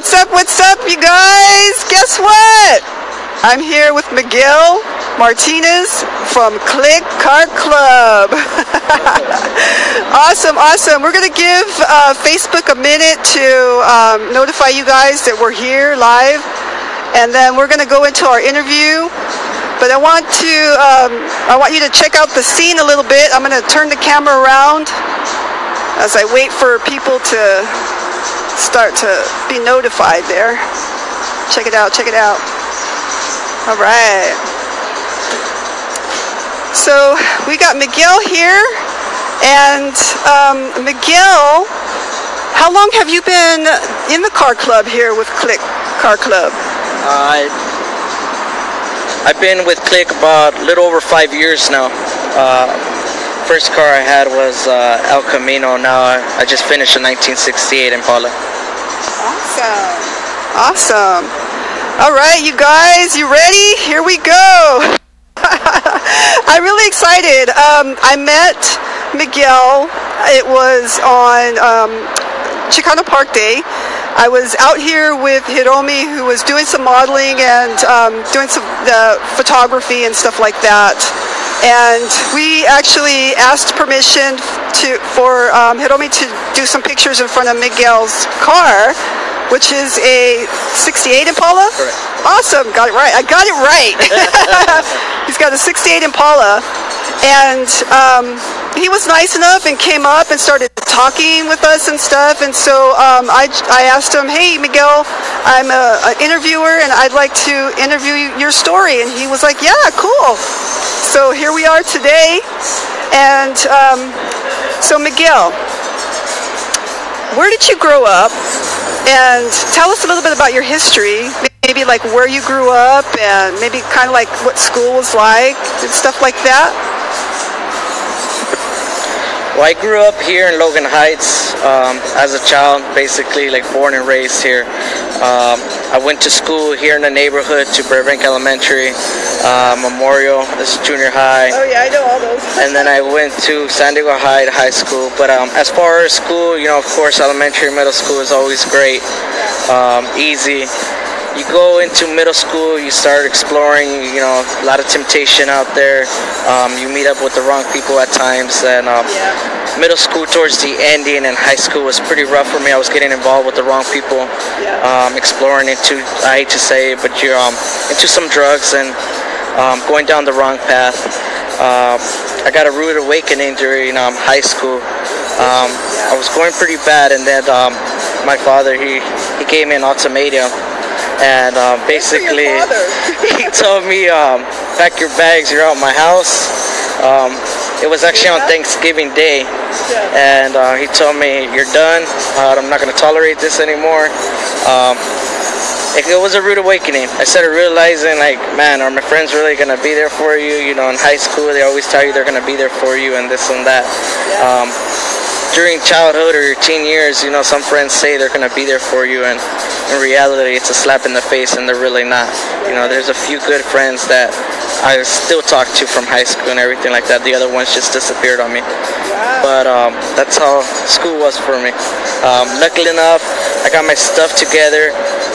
What's up, you guys? Guess what? I'm here with Miguel Martinez from Click Car Club. Awesome. We're going to give Facebook a minute to notify you guys that we're here live. And then we're going to go into our interview. But I want you to check out the scene a little bit. I'm going to turn the camera around as I wait for people to start to be notified there. Check it out. All right. So we got Miguel here, and Miguel, how long have you been in the car club here with Click Car Club? I've been with Click about a little over 5 years now. First car I had was El Camino. Now I just finished a 1968 Impala. Awesome. All right, you guys, you ready? Here we go. I'm really excited. I met Miguel. It was on Chicano Park Day. I was out here with Hiromi, who was doing some modeling and doing some photography and stuff like that. And we actually asked permission for Hiromi to do some pictures in front of Miguel's car, which is a 68 Impala? Correct. Awesome, got it right. I got it right. He's got a 68 Impala. And he was nice enough and came up and started talking with us and stuff. And so I asked him, hey, Miguel, I'm an interviewer and I'd like to interview your story. And he was like, yeah, cool. So here we are today. And so Miguel, where did you grow up? And tell us a little bit about your history, maybe like where you grew up and maybe kind of like what school was like and stuff like that. Well, I grew up here in Logan Heights as a child, basically like born and raised here. I went to school here in the neighborhood to Burbank Elementary, Memorial, this is junior high. Oh yeah, I know all those. And then I went to San Diego High School. But as far as school, of course, elementary and middle school is always great, easy. You go into middle school, you start exploring, a lot of temptation out there. You meet up with the wrong people at times. And middle school towards the ending and high school was pretty rough for me. I was getting involved with the wrong people, exploring into, I hate to say it, but you're into some drugs and going down the wrong path. I got a rude awakening during high school. I was going pretty bad, and then my father, he gave me an ultimatum. And basically, he told me, pack your bags, you're out of my house. It was actually on Thanksgiving Day. And he told me, you're done. I'm not going to tolerate this anymore. It was a rude awakening. I started realizing, man, are my friends really going to be there for you? In high school, they always tell you they're going to be there for you and this and that. During childhood or your teen years, some friends say they're going to be there for you, and in reality, it's a slap in the face, and they're really not. There's a few good friends that I still talk to from high school and everything like that. The other ones just disappeared on me. But that's how school was for me. Luckily enough, I got my stuff together.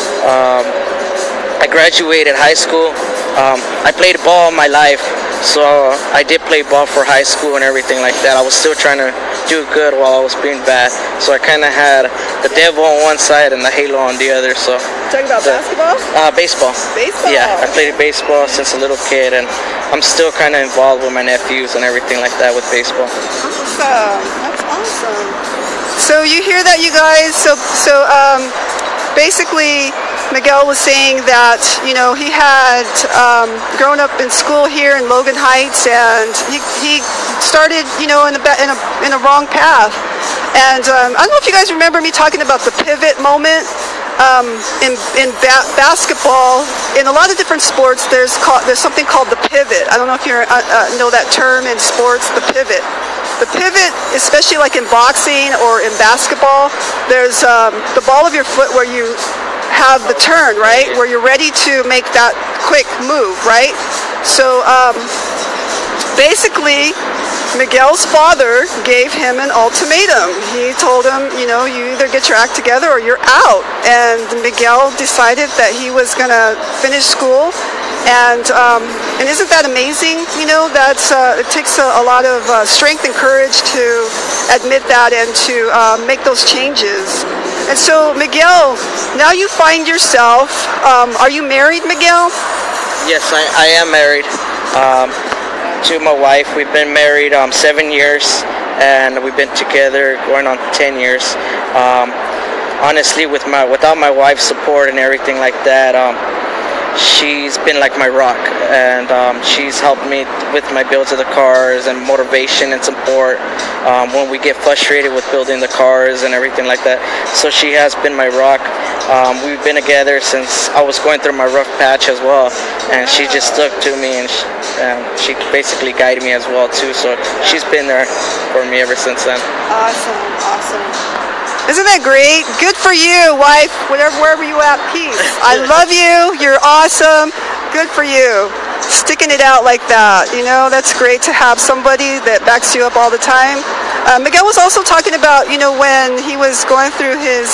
I graduated high school. I played ball my life, so I did play ball for high school and everything like that. I was still trying to do good while I was being bad, so I kind of had the devil on one side and the halo on the other. So talking about basketball? Baseball. Yeah, I played baseball since a little kid, and I'm still kind of involved with my nephews and everything like that with baseball. Awesome. That's awesome. So you hear that, you guys? So basically, Miguel was saying that he had grown up in school here in Logan Heights, and he started in a wrong path. And I don't know if you guys remember me talking about the pivot moment in basketball. In a lot of different sports, there's something called the pivot. I don't know if you know that term in sports, the pivot. The pivot, especially like in boxing or in basketball, there's the ball of your foot where you have the turn, right? Where you're ready to make that quick move, right? So basically, Miguel's father gave him an ultimatum. He told him, you know, you either get your act together or you're out. And Miguel decided that he was going to finish school. And isn't that amazing? You know, that's it takes a lot of strength and courage to admit that and to make those changes. And so, Miguel, now you find yourself, are you married, Miguel? Yes, I am married to my wife. We've been married 7 years, and we've been together going on 10 years. Honestly, without my wife's support and everything like that, she's been like my rock, and she's helped me with my builds of the cars and motivation and support when we get frustrated with building the cars and everything like that. So she has been my rock. We've been together since I was going through my rough patch as well, and she just stuck to me, and she basically guided me as well too. So she's been there for me ever since then. Awesome. Isn't that great? Good for you, wife. Wherever you at, peace. I love you. You're awesome. Good for you. Sticking it out like that. You know, that's great to have somebody that backs you up all the time. Miguel was also talking about, you know, when he was going through his,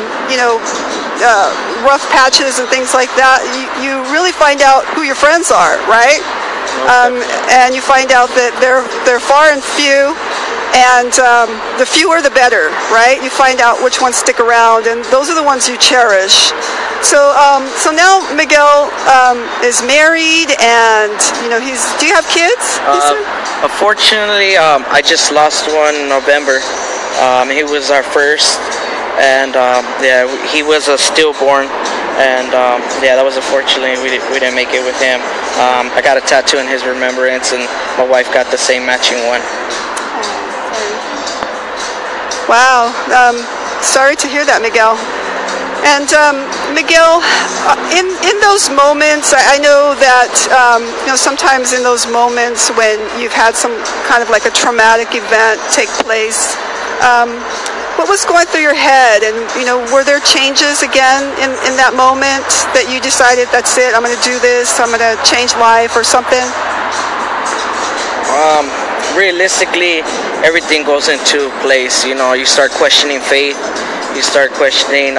rough patches and things like that, you really find out who your friends are, right? And you find out that they're far and few. And the fewer the better, right? You find out which ones stick around, and those are the ones you cherish. So now Miguel is married, and you know do you have kids? Unfortunately, I just lost one in November. He was our first, and he was a stillborn, and that was unfortunately we didn't make it with him. I got a tattoo in his remembrance, and my wife got the same matching one. Wow, sorry to hear that, Miguel. And Miguel, in those moments, I know that sometimes in those moments when you've had some kind of like a traumatic event take place, what was going through your head? And were there changes again in that moment that you decided, that's it, I'm going to do this, I'm going to change life or something? Realistically, everything goes into place. You start questioning faith. You start questioning,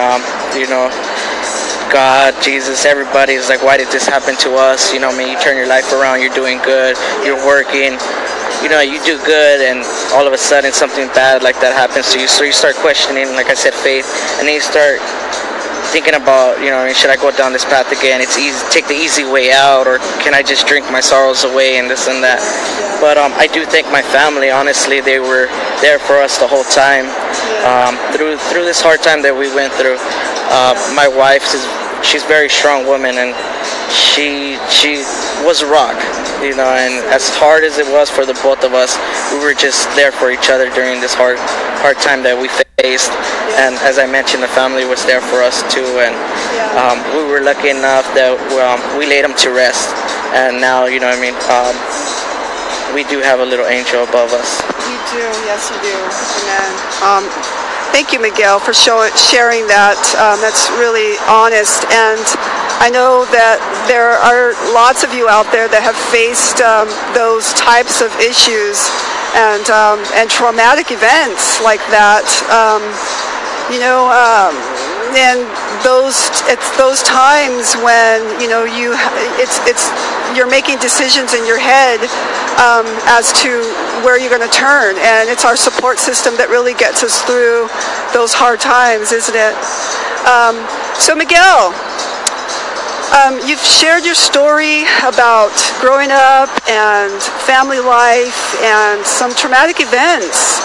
God, Jesus, everybody's like, why did this happen to us? You turn your life around, you're doing good, you're working, you do good, and all of a sudden something bad like that happens to you. So you start questioning, like I said, faith, and then you start thinking about, should I go down this path again? It's easy, take the easy way out, or can I just drink my sorrows away and this and that? But I do thank my family. Honestly, they were there for us the whole time. Through this hard time that we went through. My wife, she's a very strong woman, and she was a rock, and as hard as it was for the both of us, we were just there for each other during this hard time that we faced. And as I mentioned, the family was there for us too, and we were lucky enough that we laid them to rest, and now we do have a little angel above us. You do, yes you do. Amen. Thank you, Miguel, for sharing that. That's really honest, and I know that there are lots of you out there that have faced those types of issues and traumatic events like that. And it's those times when you're making decisions in your head as to where you're going to turn, and it's our support system that really gets us through those hard times, isn't it? So Miguel, you've shared your story about growing up and family life and some traumatic events,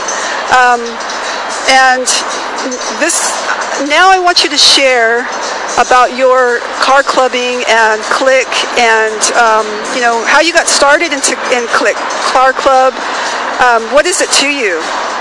and now I want you to share about your car clubbing and Click, and how you got started in Click Car Club. What is it to you?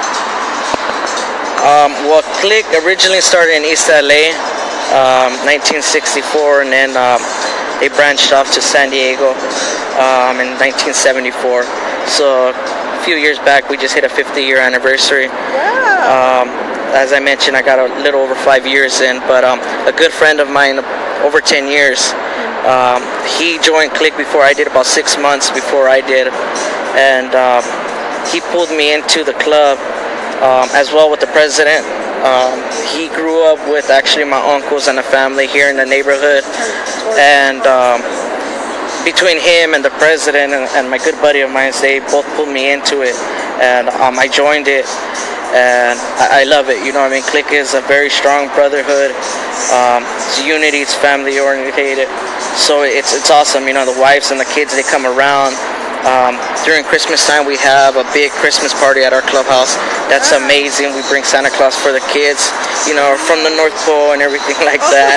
Well, Click originally started in East LA, 1964, and then they branched off to San Diego in 1974. So a few years back, we just hit a 50-year anniversary. Wow. As I mentioned, I got a little over 5 years in, but a good friend of mine, over 10 years, he joined Click before I did, about 6 months before I did, and he pulled me into the club, as well with the president. He grew up with actually my uncles and a family here in the neighborhood, and between him and the president and my good buddy of mine, they both pulled me into it, and I joined it, and I love it. You know what I mean? Click is a very strong brotherhood. It's unity, it's family oriented, so it's awesome. You know, the wives and the kids, they come around. During Christmas time, we have a big Christmas party at our clubhouse. That's amazing. We bring Santa Claus for the kids, you know, from the North Pole and everything like that.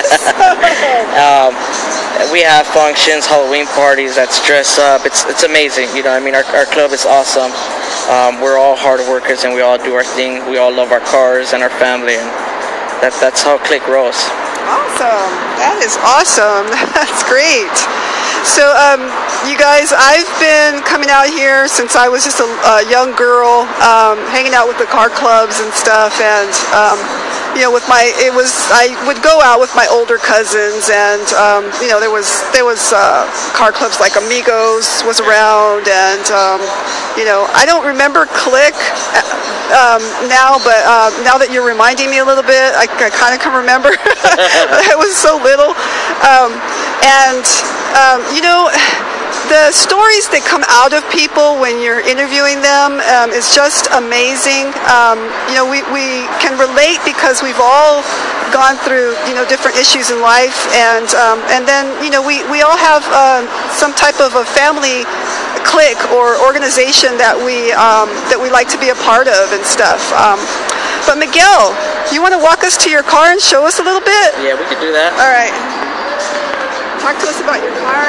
We have functions, Halloween parties that's dress up. It's amazing. You know, I mean, our club is awesome. We're all hard workers and we all do our thing. We all love our cars and our family, and that's how Click rolls. Awesome. That is awesome. That's great. So, you guys, I've been coming out here since I was just a young girl, hanging out with the car clubs and stuff, and you know, I would go out with my older cousins, and you know, there was car clubs like Amigos was around, and you know, I don't remember Click now, but now that you're reminding me a little bit, I kind of can remember. I was so little, and you know, the stories that come out of people when you're interviewing them is just amazing. You know, we can relate because we've all gone through, you know, different issues in life, and then, you know, we all have some type of a family clique or organization that we like to be a part of and stuff. But Miguel, you want to walk us to your car and show us a little bit? Yeah, we could do that. All right. Talk to us about your car.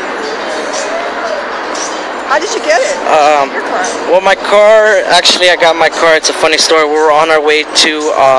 How did you get it? Your car. Well, my car, actually, I got my car. It's a funny story. We were on our way to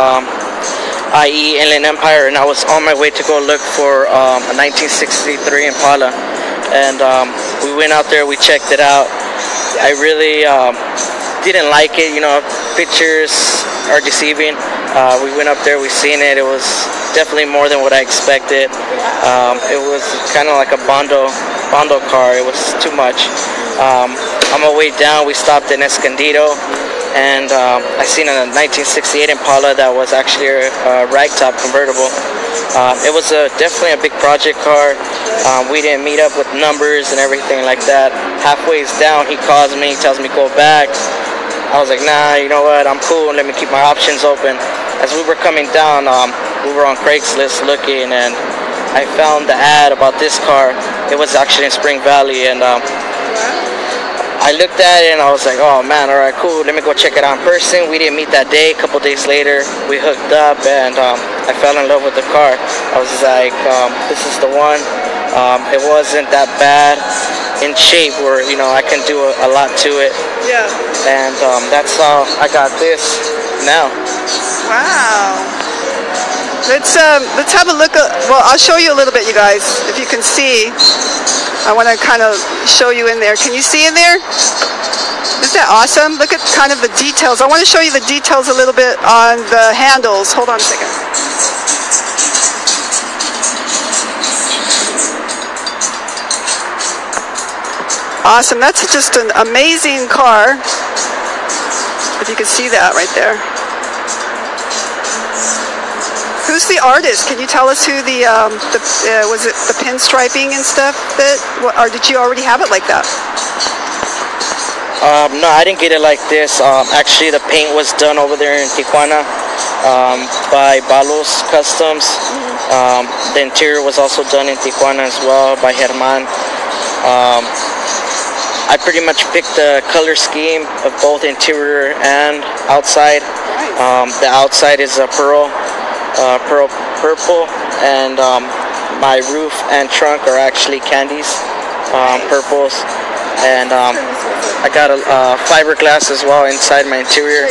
IE Inland Empire, and I was on my way to go look for a 1963 Impala. And we went out there, we checked it out. I really didn't like it. You know, pictures are deceiving. We went up there, we seen it. It was definitely more than what I expected. It was kind of like a Bondo car. It was too much. On my way down, we stopped in Escondido, and I seen a 1968 Impala that was actually a ragtop convertible. It was definitely a big project car. We didn't meet up with numbers and everything like that. Halfway down, he calls me, tells me go back. I was like, nah, you know what, I'm cool, let me keep my options open. As we were coming down, we were on Craigslist looking, and I found the ad about this car. It was actually in Spring Valley, and I looked at it and I was like, oh man, alright, cool, let me go check it out in person. We didn't meet that day. A couple days later, we hooked up, and I fell in love with the car. I was like, this is the one. It wasn't that bad in shape where, you know, I can do a lot to it. Yeah. And that's how I got this now. Wow. Let's have a look. Well, I'll show you a little bit, you guys, if you can see. I want to kind of show you in there. Can you see in there? Isn't that awesome? Look at kind of the details. I want to show you the details a little bit on the handles. Hold on a second. Awesome. That's just an amazing car. If you can see that right there. Who's the artist? Can you tell us who was it the pinstriping and stuff or did you already have it like that? No, I didn't get it like this. Actually, the paint was done over there in Tijuana by Balos Customs. The interior was also done in Tijuana as well by Germán. I pretty much picked the color scheme of both interior and outside. The outside is a pearl purple, and my roof and trunk are actually candies, purples, and I got a fiberglass as well inside my interior.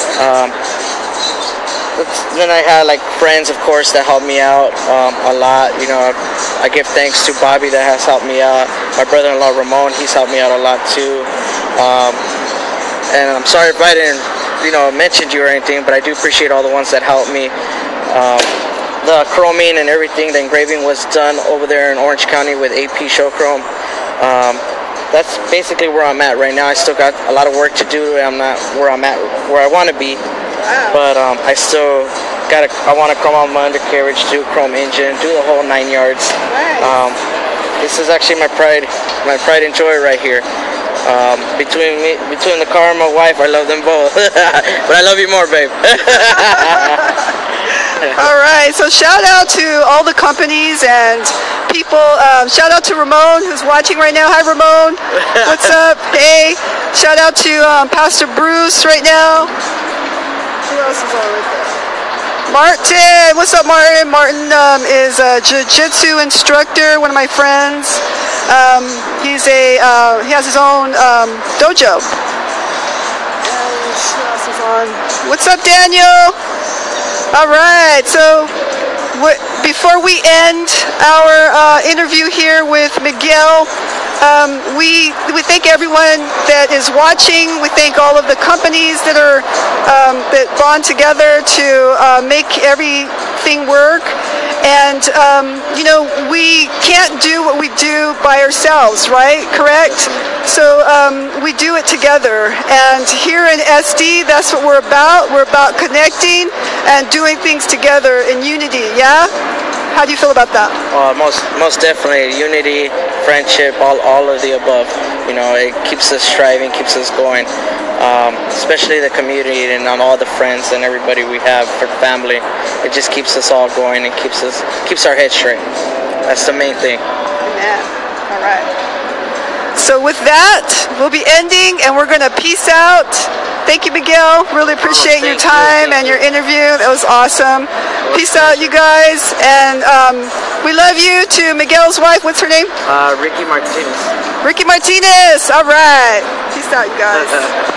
Then I had like friends, of course, that helped me out a lot. You know, I give thanks to Bobby that has helped me out. My brother-in-law Ramon, he's helped me out a lot too. And I'm sorry if I didn't, you know, mention you or anything, but I do appreciate all the ones that helped me. The chroming and everything, the engraving was done over there in Orange County with AP Show Chrome. that's basically where I'm at right now. I still got a lot of work to do. I'm not where I'm at, where I want to be. Wow. But I still I want to come on my undercarriage, do a chrome engine, do the whole 9 yards. Nice. This is actually my pride and joy right here. Between the car and my wife, I love them both. But I love you more, babe. All right, so shout out to all the companies and people. Shout out to Ramon, who's watching right now. Hi, Ramon. What's up? Hey. Shout out to Pastor Bruce right now. Who else is on right there? Martin. What's up, Martin? Martin is a jiu-jitsu instructor, one of my friends. He has his own dojo. And who else is on? What's up, Daniel? All right, so before we end our interview here with Miguel, we thank everyone that is watching. We thank all of the companies that are that bond together to make everything work. And we can't do what we do by ourselves, right? Correct? So we do it together. And here in SD, that's what we're about. We're about connecting and doing things together in unity. Yeah? How do you feel about that? Most definitely, unity, friendship, all of the above. It keeps us striving, keeps us going. Especially the community and all the friends and everybody we have for the family. It just keeps us all going and keeps our heads straight. That's the main thing. Yeah. All right. So with that, we'll be ending and we're gonna peace out. Thank you, Miguel. Really appreciate your time and your interview. That was awesome. Peace out, you guys. And we love you. To Miguel's wife, what's her name? Ricky Martinez. Ricky Martinez. All right. Peace out, you guys.